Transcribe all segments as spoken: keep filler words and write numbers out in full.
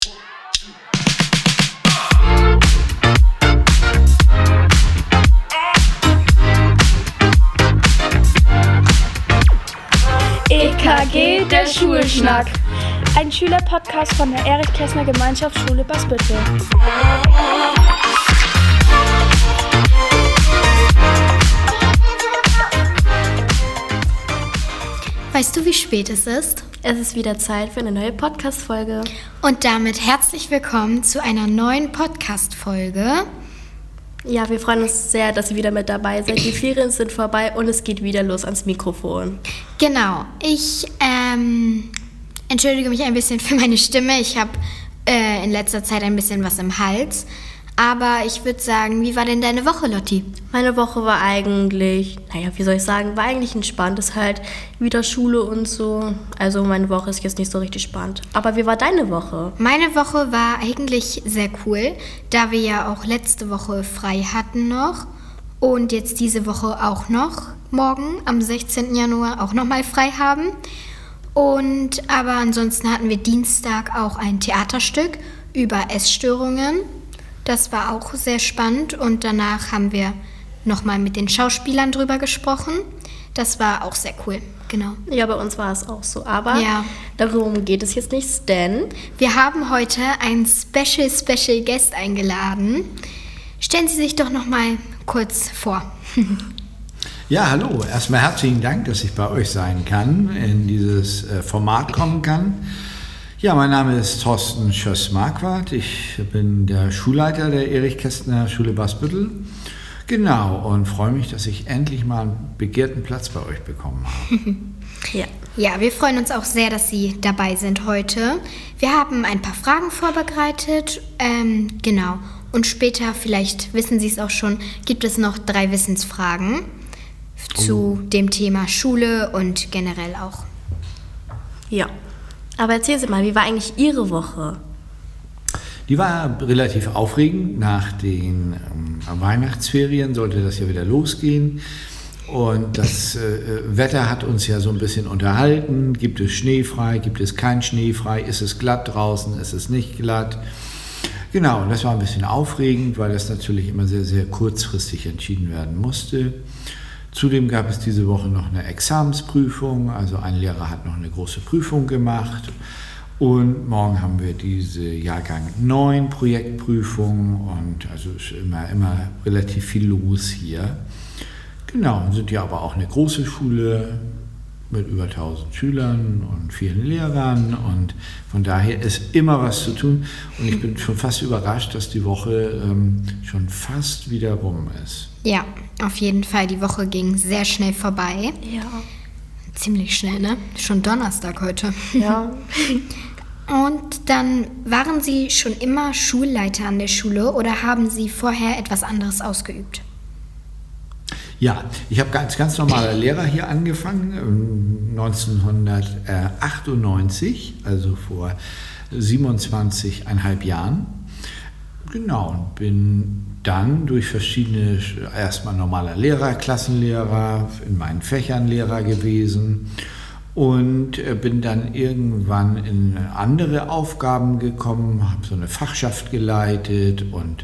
E K G, der Schulschnack. Ein Schülerpodcast von der Erich-Kästner Gemeinschaftsschule Basbüttel. Weißt du, wie spät es ist? Es ist wieder Zeit für eine neue Podcast-Folge. Und damit herzlich willkommen zu einer neuen Podcast-Folge. Ja, wir freuen uns sehr, dass ihr wieder mit dabei seid. Die Ferien sind vorbei und es geht wieder los ans Mikrofon. Genau. Ich ähm, entschuldige mich ein bisschen für meine Stimme. Ich habe äh, in letzter Zeit ein bisschen was im Hals. Aber ich würde sagen, wie war denn deine Woche, Lotti? Meine Woche war eigentlich, naja, wie soll ich sagen, war eigentlich entspannt. Es ist halt wieder Schule und so. Also meine Woche ist jetzt nicht so richtig spannend. Aber wie war deine Woche? Meine Woche war eigentlich sehr cool, da wir ja auch letzte Woche frei hatten noch. Und jetzt diese Woche auch noch, morgen am sechzehnten Januar auch nochmal frei haben. Und aber ansonsten hatten wir Dienstag auch ein Theaterstück über Essstörungen. Das war auch sehr spannend und danach haben wir nochmal mit den Schauspielern drüber gesprochen. Das war auch sehr cool, genau. Ja, bei uns war es auch so, aber ja. Darum geht es jetzt nicht, denn wir haben heute einen Special, Special Guest eingeladen. Stellen Sie sich doch nochmal kurz vor. Ja, hallo. Erstmal herzlichen Dank, dass ich bei euch sein kann, in dieses äh, Format kommen kann. Ja, mein Name ist Thorsten Schöss-Marquardt. Ich bin der Schulleiter der Erich-Kästner Schule Basbüttel. Genau, und freue mich, dass ich endlich mal einen begehrten Platz bei euch bekommen habe. Ja. Ja, wir freuen uns auch sehr, dass Sie dabei sind heute. Wir haben ein paar Fragen vorbereitet. Ähm, genau. Und später, vielleicht wissen Sie es auch schon, gibt es noch drei Wissensfragen zu oh. dem Thema Schule und generell auch. Ja. Aber erzählen Sie mal, wie war eigentlich Ihre Woche? Die war relativ aufregend. Nach den ähm, Weihnachtsferien sollte das ja wieder losgehen. Und das äh, Wetter hat uns ja so ein bisschen unterhalten. Gibt es Schnee frei? Gibt es kein Schnee frei? Ist es glatt draußen? Ist es nicht glatt? Genau, und das war ein bisschen aufregend, weil das natürlich immer sehr, sehr kurzfristig entschieden werden musste. Zudem gab es diese Woche noch eine Examensprüfung, also ein Lehrer hat noch eine große Prüfung gemacht und morgen haben wir diese Jahrgang neun Projektprüfung und also ist immer, immer relativ viel los hier. Genau, und sind ja aber auch eine große Schule mit über tausend Schülern und vielen Lehrern und von daher ist immer was zu tun und ich bin schon fast überrascht, dass die Woche ähm, schon fast wieder rum ist. Ja, auf jeden Fall. Die Woche ging sehr schnell vorbei. Ja. Ziemlich schnell, ne? Schon Donnerstag heute. Ja. Und dann, waren Sie schon immer Schulleiter an der Schule oder haben Sie vorher etwas anderes ausgeübt? Ja, ich habe als ganz normaler Lehrer hier angefangen, neunzehnhundertachtundneunzig, also vor siebenundzwanzig Komma fünf Jahren. Genau, und bin dann durch verschiedene, erstmal normaler Lehrer, Klassenlehrer, in meinen Fächern Lehrer gewesen und bin dann irgendwann in andere Aufgaben gekommen, habe so eine Fachschaft geleitet und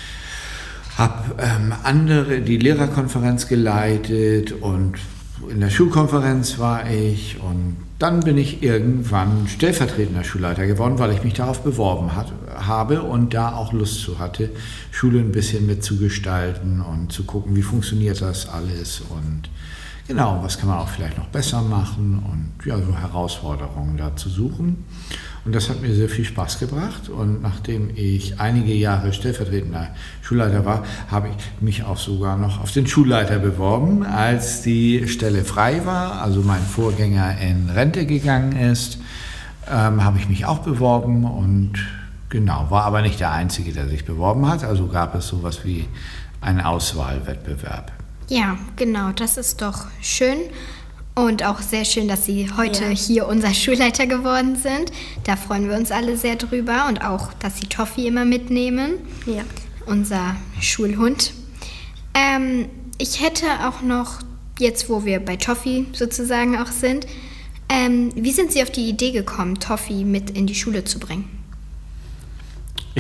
habe ähm, andere, die Lehrerkonferenz geleitet und in der Schulkonferenz war ich und dann bin ich irgendwann stellvertretender Schulleiter geworden, weil ich mich darauf beworben hat, habe und da auch Lust zu hatte, Schule ein bisschen mitzugestalten und zu gucken, wie funktioniert das alles und genau, was kann man auch vielleicht noch besser machen und ja, so Herausforderungen da zu suchen. Und das hat mir sehr viel Spaß gebracht und nachdem ich einige Jahre stellvertretender Schulleiter war, habe ich mich auch sogar noch auf den Schulleiter beworben, als die Stelle frei war, also mein Vorgänger in Rente gegangen ist, ähm, habe ich mich auch beworben und genau, war aber nicht der Einzige, der sich beworben hat, also gab es sowas wie einen Auswahlwettbewerb. Ja, genau, das ist doch schön. Und auch sehr schön, dass Sie heute ja. hier unser Schulleiter geworden sind. Da freuen wir uns alle sehr drüber und auch, dass Sie Toffi immer mitnehmen, ja. unser Schulhund. Ähm, ich hätte auch noch, jetzt wo wir bei Toffi sozusagen auch sind, ähm, wie sind Sie auf die Idee gekommen, Toffi mit in die Schule zu bringen?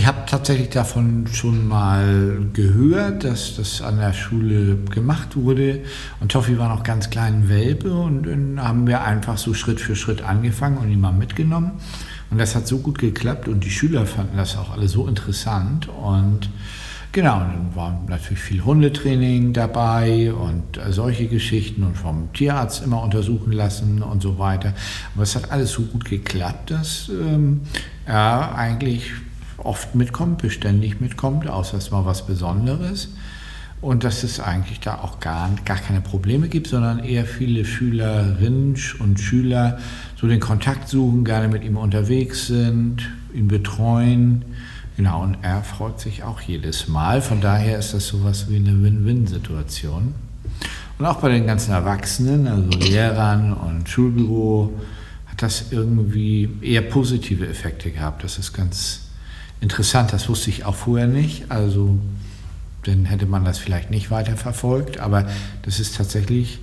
Ich habe tatsächlich davon schon mal gehört, dass das an der Schule gemacht wurde. Und Toffi war noch ganz klein Welpe und dann haben wir einfach so Schritt für Schritt angefangen und ihn mal mitgenommen. Und das hat so gut geklappt und die Schüler fanden das auch alle so interessant. Und genau, dann war natürlich viel Hundetraining dabei und solche Geschichten und vom Tierarzt immer untersuchen lassen und so weiter. Aber es hat alles so gut geklappt, dass ähm, er eigentlich oft mitkommt, beständig mitkommt, außer es mal was Besonderes. Und dass es eigentlich da auch gar, gar keine Probleme gibt, sondern eher viele Schülerinnen und Schüler so den Kontakt suchen, gerne mit ihm unterwegs sind, ihn betreuen. Genau, und er freut sich auch jedes Mal. Von daher ist das sowas wie eine Win-Win-Situation. Und auch bei den ganzen Erwachsenen, also Lehrern und Schulbüro, hat das irgendwie eher positive Effekte gehabt. Das ist ganz interessant, das wusste ich auch vorher nicht. Also dann hätte man das vielleicht nicht weiterverfolgt, aber das ist tatsächlich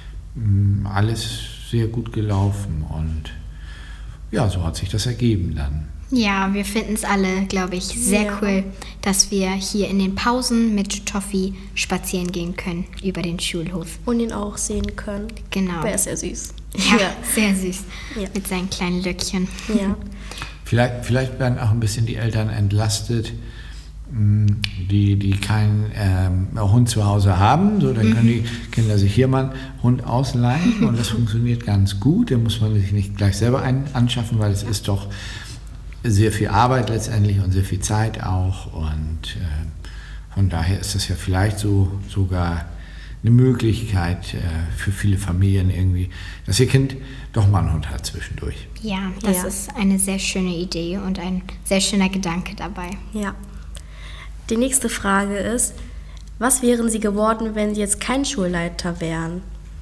mh, alles sehr gut gelaufen und ja, so hat sich das ergeben dann. Ja, wir finden es alle, glaube ich, sehr Ja. cool, dass wir hier in den Pausen mit Toffi spazieren gehen können über den Schulhof. Und ihn auch sehen können. Genau. Der ist sehr süß. Ja, sehr süß. Ja. Mit seinen kleinen Löckchen. Ja. Vielleicht, vielleicht werden auch ein bisschen die Eltern entlastet, mh, die, die keinen ähm, Hund zu Hause haben. So, dann können die Kinder sich hier mal einen Hund ausleihen und das funktioniert ganz gut. Den muss man sich nicht gleich selber ein, anschaffen, weil es ist doch sehr viel Arbeit letztendlich und sehr viel Zeit auch. Und äh, von daher ist das ja vielleicht so sogar eine Möglichkeit äh, für viele Familien irgendwie, dass ihr Kind doch mal einen Hund hat zwischendurch. Ja, das Ja. ist eine sehr schöne Idee und ein sehr schöner Gedanke dabei. Ja. Die nächste Frage ist, was wären Sie geworden, wenn Sie jetzt kein Schulleiter wären?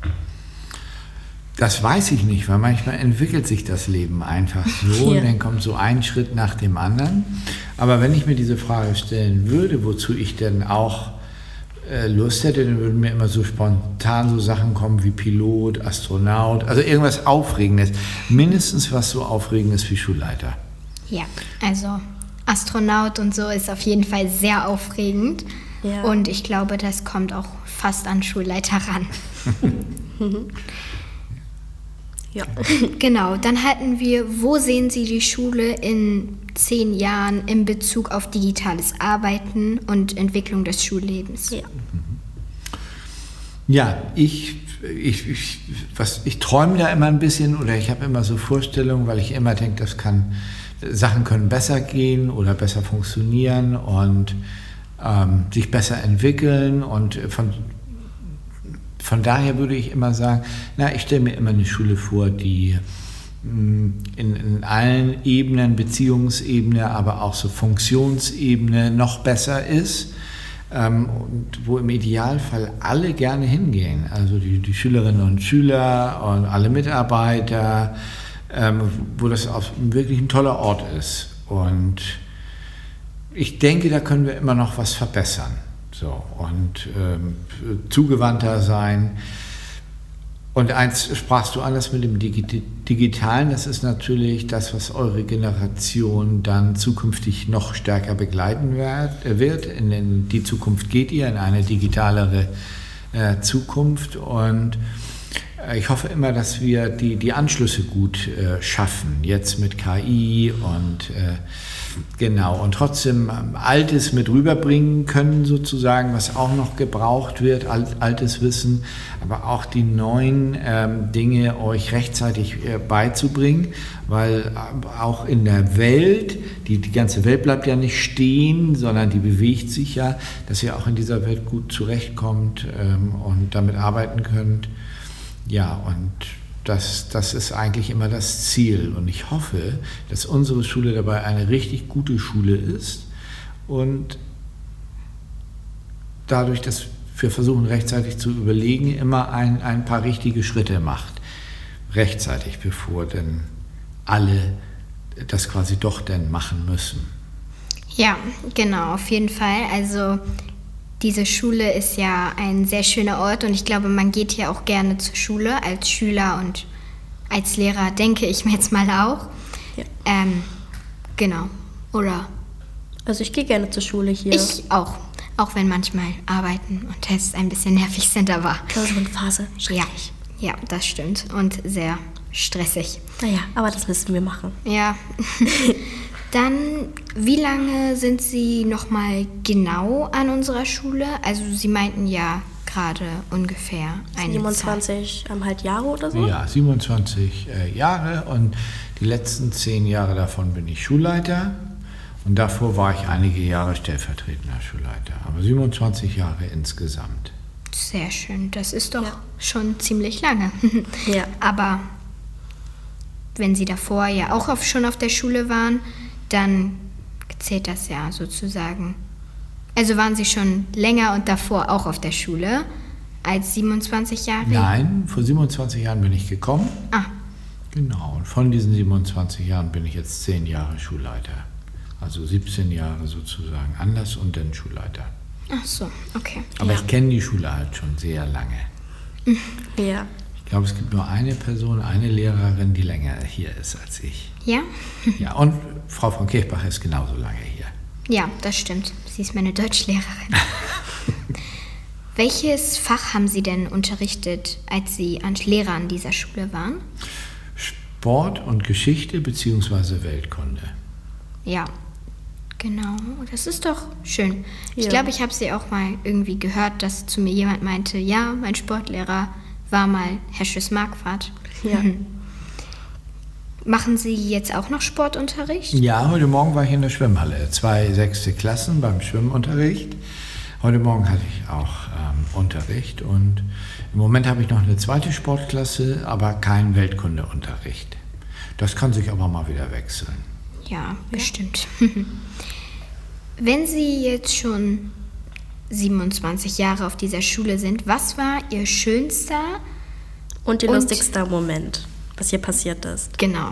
Das weiß ich nicht, weil manchmal entwickelt sich das Leben einfach so Ja. und dann kommt so ein Schritt nach dem anderen. Aber wenn ich mir diese Frage stellen würde, wozu ich denn auch äh, Lust hätte, dann würden mir immer so spontan so Sachen kommen wie Pilot, Astronaut, also irgendwas Aufregendes. Mindestens was so Aufregendes wie Schulleiter. Ja, also Astronaut und so ist auf jeden Fall sehr aufregend. Ja. Und ich glaube, das kommt auch fast an Schulleiter ran. Ja. Genau, dann hatten wir, wo sehen Sie die Schule in zehn Jahren in Bezug auf digitales Arbeiten und Entwicklung des Schullebens? Ja. Ja, ich, ich, ich, was, ich träume da immer ein bisschen oder ich habe immer so Vorstellungen, weil ich immer denke, das kann, Sachen können besser gehen oder besser funktionieren und ähm, sich besser entwickeln und von Von daher würde ich immer sagen, na, ich stelle mir immer eine Schule vor, die mh, in, in allen Ebenen, Beziehungsebene, aber auch so Funktionsebene noch besser ist ähm, und wo im Idealfall alle gerne hingehen. Also die, die Schülerinnen und Schüler und alle Mitarbeiter, ähm, wo das auch wirklich ein toller Ort ist. Und ich denke, da können wir immer noch was verbessern. So, und ähm, zugewandter sein. Und eins sprachst du an, das mit dem Digi- Digitalen, das ist natürlich das, was eure Generation dann zukünftig noch stärker begleiten werd, wird. In den, die Zukunft geht ihr, in eine digitalere äh, Zukunft. Und äh, ich hoffe immer, dass wir die, die Anschlüsse gut äh, schaffen, jetzt mit K I und äh, genau, und trotzdem Altes mit rüberbringen können sozusagen, was auch noch gebraucht wird, altes Wissen, aber auch die neuen ähm, Dinge euch rechtzeitig äh, beizubringen, weil äh, auch in der Welt, die, die ganze Welt bleibt ja nicht stehen, sondern die bewegt sich ja, dass ihr auch in dieser Welt gut zurechtkommt ähm, und damit arbeiten könnt. Ja, und Das, das ist eigentlich immer das Ziel. Und ich hoffe, dass unsere Schule dabei eine richtig gute Schule ist und dadurch, dass wir versuchen, rechtzeitig zu überlegen, immer ein, ein paar richtige Schritte macht. Rechtzeitig, bevor denn alle das quasi doch denn machen müssen. Ja, genau, auf jeden Fall. Also diese Schule ist ja ein sehr schöner Ort und ich glaube, man geht hier auch gerne zur Schule als Schüler und als Lehrer, denke ich mir jetzt mal auch. Ja. Ähm, genau, oder? Also ich gehe gerne zur Schule hier. Ich auch. Auch wenn manchmal Arbeiten und Tests ein bisschen nervig sind, aber... Klausurenphase. Ja, ja, das stimmt. Und sehr stressig. Naja, aber das müssen wir machen. Ja. Dann, wie lange sind Sie nochmal genau an unserer Schule? Also Sie meinten ja gerade ungefähr eine siebenundzwanzig Zeit. Jahre oder so? Ja, siebenundzwanzig äh, Jahre und die letzten zehn Jahre davon bin ich Schulleiter und davor war ich einige Jahre stellvertretender Schulleiter, aber siebenundzwanzig Jahre insgesamt. Sehr schön, das ist doch Ja. schon ziemlich lange. Ja. Aber wenn Sie davor ja auch auf, schon auf der Schule waren, dann zählt das ja sozusagen. Also waren Sie schon länger und davor auch auf der Schule als siebenundzwanzig Jahre? Nein, vor siebenundzwanzig Jahren bin ich gekommen. Ah, Genau, und von diesen siebenundzwanzig Jahren bin ich jetzt zehn Jahre Schulleiter. Also siebzehn Jahre sozusagen anders und dann Schulleiter. ach so, okay. Aber Ja. ich kenne die Schule halt schon sehr lange. Ja. Ich glaube, es gibt nur eine Person, eine Lehrerin, die länger hier ist als ich. Ja? Ja, und Frau von Kirchbach ist genauso lange hier. Ja, das stimmt. Sie ist meine Deutschlehrerin. Welches Fach haben Sie denn unterrichtet, als Sie an Lehrer an dieser Schule waren? Sport und Geschichte bzw. Weltkunde. Ja, genau. Das ist doch schön. Ich Ja. glaube, ich habe Sie auch mal irgendwie gehört, dass zu mir jemand meinte, ja, mein Sportlehrer war mal Herr Schüss-Marquardt. Ja. Machen Sie jetzt auch noch Sportunterricht? Ja, heute Morgen war ich in der Schwimmhalle. Zwei sechste Klassen beim Schwimmunterricht. Heute Morgen hatte ich auch ähm, Unterricht und im Moment habe ich noch eine zweite Sportklasse, aber keinen Weltkundeunterricht. Das kann sich aber mal wieder wechseln. Ja, bestimmt. Wenn Sie jetzt schon siebenundzwanzig Jahre auf dieser Schule sind, was war Ihr schönster? Und der Und- lustigste Moment, was hier passiert ist. Genau.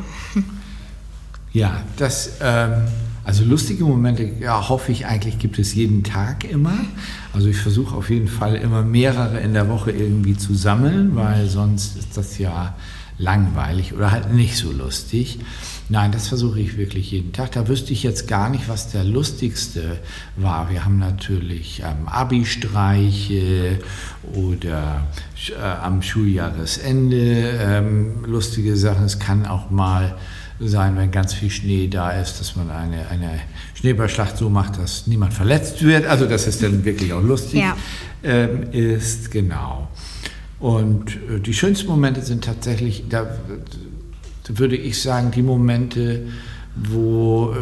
Ja, das, ähm, also lustige Momente, ja, hoffe ich eigentlich, gibt es jeden Tag immer. Also ich versuche auf jeden Fall immer mehrere in der Woche irgendwie zu sammeln, weil sonst ist das ja langweilig oder halt nicht so lustig. Nein, das versuche ich wirklich jeden Tag. Da wüsste ich jetzt gar nicht, was der lustigste war. Wir haben natürlich ähm, Abi-Streiche oder äh, am Schuljahresende ähm, lustige Sachen. Es kann auch mal sein, wenn ganz viel Schnee da ist, dass man eine, eine Schneeballschlacht so macht, dass niemand verletzt wird. Also dass es dann wirklich auch lustig Ja. ähm, ist, genau. Und äh, die schönsten Momente sind tatsächlich, da, da würde ich sagen, die Momente, wo äh,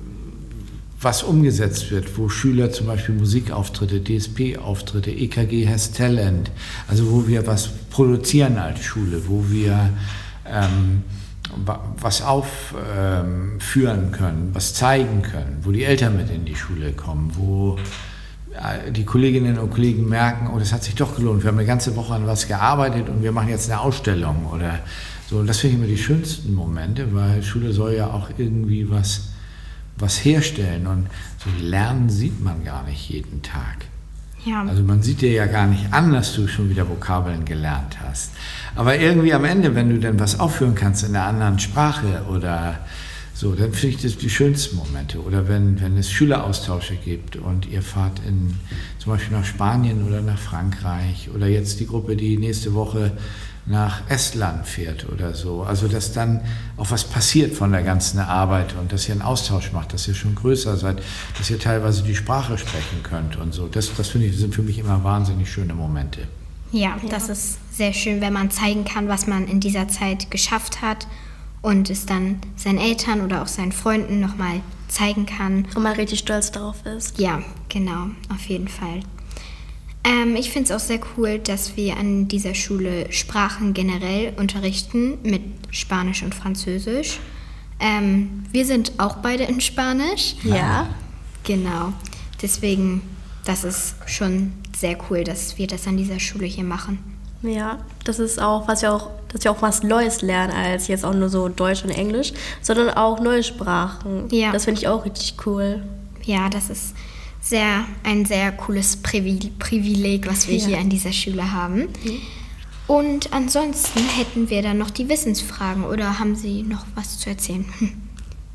was umgesetzt wird, wo Schüler zum Beispiel Musikauftritte, D S P-Auftritte, E K G has Talent, also wo wir was produzieren als Schule, wo wir ähm, wa- was aufführen ähm, können, was zeigen können, wo die Eltern mit in die Schule kommen, wo äh, die Kolleginnen und Kollegen merken, oh, das hat sich doch gelohnt, wir haben eine ganze Woche an was gearbeitet und wir machen jetzt eine Ausstellung oder so. Und das finde ich immer die schönsten Momente, weil Schule soll ja auch irgendwie was, was herstellen und so Lernen sieht man gar nicht jeden Tag. Ja. Also man sieht dir ja gar nicht an, dass du schon wieder Vokabeln gelernt hast. Aber irgendwie am Ende, wenn du dann was aufführen kannst in einer anderen Sprache oder so, dann finde ich das die schönsten Momente. Oder wenn, wenn es Schüleraustausche gibt und ihr fahrt in, zum Beispiel nach Spanien oder nach Frankreich oder jetzt die Gruppe, die nächste Woche nach Estland fährt oder so. Also dass dann auch was passiert von der ganzen Arbeit und dass ihr einen Austausch macht, dass ihr schon größer seid, dass ihr teilweise die Sprache sprechen könnt und so. Das, das finde ich, sind für mich immer wahnsinnig schöne Momente. Ja, das ist sehr schön, wenn man zeigen kann, was man in dieser Zeit geschafft hat und es dann seinen Eltern oder auch seinen Freunden nochmal zeigen kann. Und man richtig stolz darauf ist. Ja, genau, auf jeden Fall. Ähm, ich finde es auch sehr cool, dass wir an dieser Schule Sprachen generell unterrichten mit Spanisch und Französisch. Ähm, wir sind auch beide in Spanisch. Ja. Genau. Deswegen, das ist schon sehr cool, dass wir das an dieser Schule hier machen. Ja, das ist auch, was wir auch, dass wir auch was Neues lernen, als jetzt auch nur so Deutsch und Englisch, sondern auch neue Sprachen. Ja. Das finde ich auch richtig cool. Ja, das ist sehr, ein sehr cooles Privi- Privileg, was wir Ja. hier an dieser Schule haben. Und ansonsten hätten wir dann noch die Wissensfragen oder haben Sie noch was zu erzählen? Hm.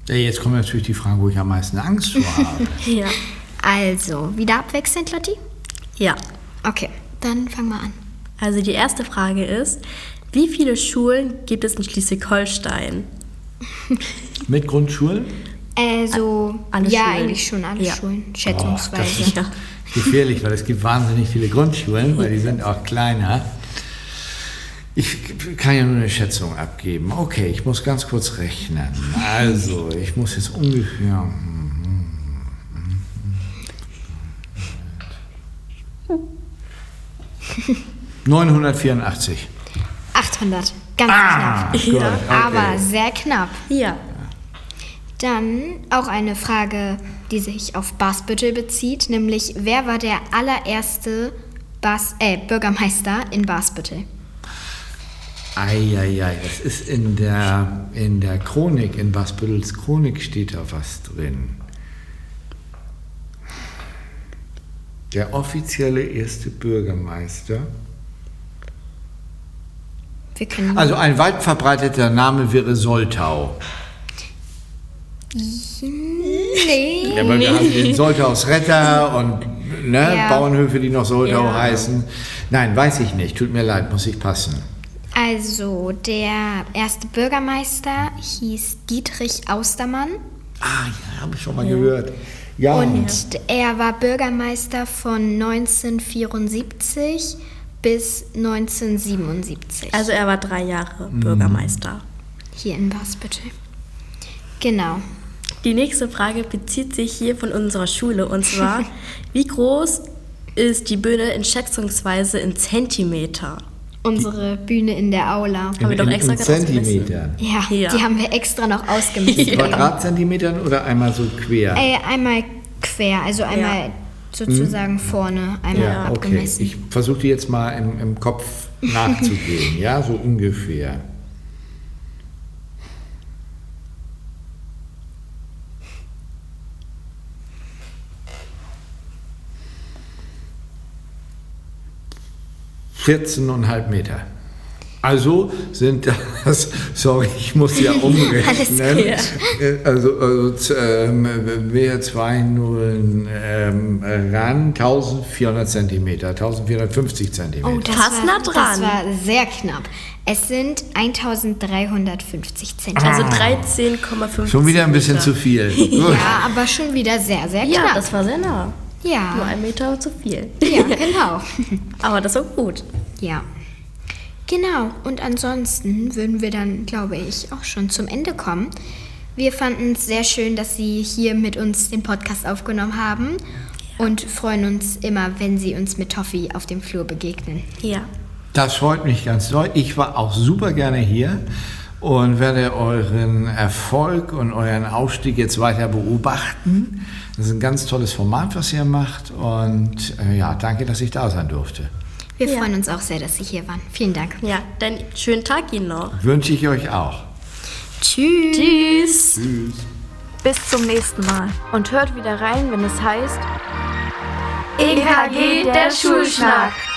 Ja, jetzt kommt natürlich die Frage, wo ich am meisten Angst vor habe. Ja. Also, wieder abwechselnd, Lotti? Ja. Okay, dann fangen wir an. Also die erste Frage ist, wie viele Schulen gibt es in Schleswig-Holstein? Mit Grundschulen? Also, Alle ja, Schulen. eigentlich schon alle Ja. Schulen, Oh, das schätzungsweise. ist Ja. gefährlich, weil es gibt wahnsinnig viele Grundschulen, weil die sind auch kleiner. Ich kann ja nur eine Schätzung abgeben. Okay, ich muss ganz kurz rechnen. Also, ich muss jetzt ungefähr... neunhundertvierundachtzig. achthundert, ganz Ah, knapp. gut, okay. Aber sehr knapp. Ja. Dann auch eine Frage, die sich auf Basbüttel bezieht, nämlich wer war der allererste Bas äh, Bürgermeister in Basbüttel? Eieiei, das ist in der, in der Chronik, in Basbüttels Chronik steht da was drin. Der offizielle erste Bürgermeister. Wir können Also ein weit verbreiteter Name wäre Soltau. nee. Ja, weil wir haben den Soltaus Retter und ne, Ja. Bauernhöfe, die noch Soltau Ja. heißen. Nein, weiß ich nicht. Tut mir leid, muss ich passen. Also der erste Bürgermeister hieß Dietrich Austermann Ah, ja, habe ich schon mal gehört. Ja. und er war Bürgermeister von neunzehnhundertvierundsiebzig bis neunzehnhundertsiebenundsiebzig Also er war drei Jahre Bürgermeister. hier in Basbüttel. Genau. Die nächste Frage bezieht sich hier von unserer Schule und zwar, wie groß ist die Bühne in schätzungsweise in Zentimeter? Unsere Bühne in der Aula. Haben wir doch extra in gerade ausgemessen. Zentimetern. Ja, Ja. die haben wir extra noch ausgemessen. Quadratzentimetern oder einmal so quer? Äh, einmal quer, also einmal sozusagen vorne, einmal Ja, okay. abgemessen. Ich versuche die jetzt mal im, im Kopf nachzugehen, ja, so ungefähr. vierzehn Komma fünf Meter. Also sind das, sorry, ich muss ja umrechnen. Alles Äh, Also, also z- ähm, mehr zwei Nullen ähm, ran, eintausendvierhundert Zentimeter, eintausendvierhundertfünfzig Zentimeter. Oh, das Fast war, nah dran. Das war sehr knapp. Es sind eintausenddreihundertfünfzig Zentimeter. Also dreizehn Komma fünf. Schon wieder ein bisschen zu viel. Gut. Ja, aber schon wieder sehr, sehr Ja, knapp. das war sehr nah. Nur ja, ein Meter zu viel. ja, genau. Aber das war gut. Ja. Genau, und ansonsten würden wir dann, glaube ich, auch schon zum Ende kommen. Wir fanden es sehr schön, dass Sie hier mit uns den Podcast aufgenommen haben und freuen uns immer, wenn Sie uns mit Toffi auf dem Flur begegnen. Ja. Das freut mich ganz doll. Ich war auch super gerne hier und werde euren Erfolg und euren Aufstieg jetzt weiter beobachten. Das ist ein ganz tolles Format, was ihr macht. Und äh, ja, danke, dass ich da sein durfte. Wir Ja. freuen uns auch sehr, dass Sie hier waren. Vielen Dank. Ja, dann schönen Tag Ihnen noch. Wünsche ich euch auch. Tschüss. Tschüss. Bis zum nächsten Mal. Und hört wieder rein, wenn es heißt E K G, der Schulschnack.